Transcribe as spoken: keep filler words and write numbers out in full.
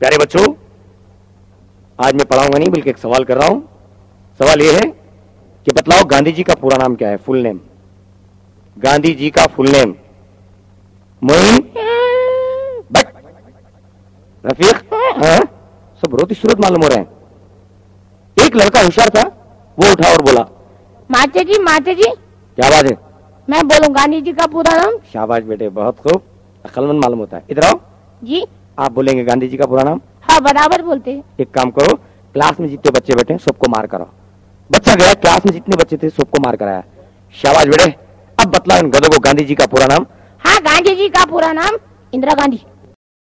प्यारे बच्चों, आज मैं पढ़ाऊंगा नहीं बल्कि एक सवाल कर रहा हूं। सवाल ये है कि बतलाओ गांधी जी का पूरा नाम क्या है, फुल नेम। गांधी जी का फुल नेम। मोइन बट रफीक, हाँ सब रोती सूरत मालूम हो रहे हैं। एक लड़का होशियार था, वो उठा और बोला, माचे जी माचे जी क्या बात है? मैं बोलूं गांधी जी का पूरा नाम। शाबाश बेटे, बहुत खूब, अक्लमंद मालूम होता है। इधर आओ। जी आप बोलेंगे गांधी जी का पूरा नाम? हाँ बराबर बोलते हैं। एक काम करो, क्लास में जितने बच्चे बैठे सबको मार कराओ। बच्चा गया, क्लास में जितने बच्चे थे सबको मार कराया। शाबाश बेटे। अब बतलाओ इन गधों को गांधी जी का पूरा नाम। हाँ गांधी जी का पूरा नाम इंदिरा गांधी।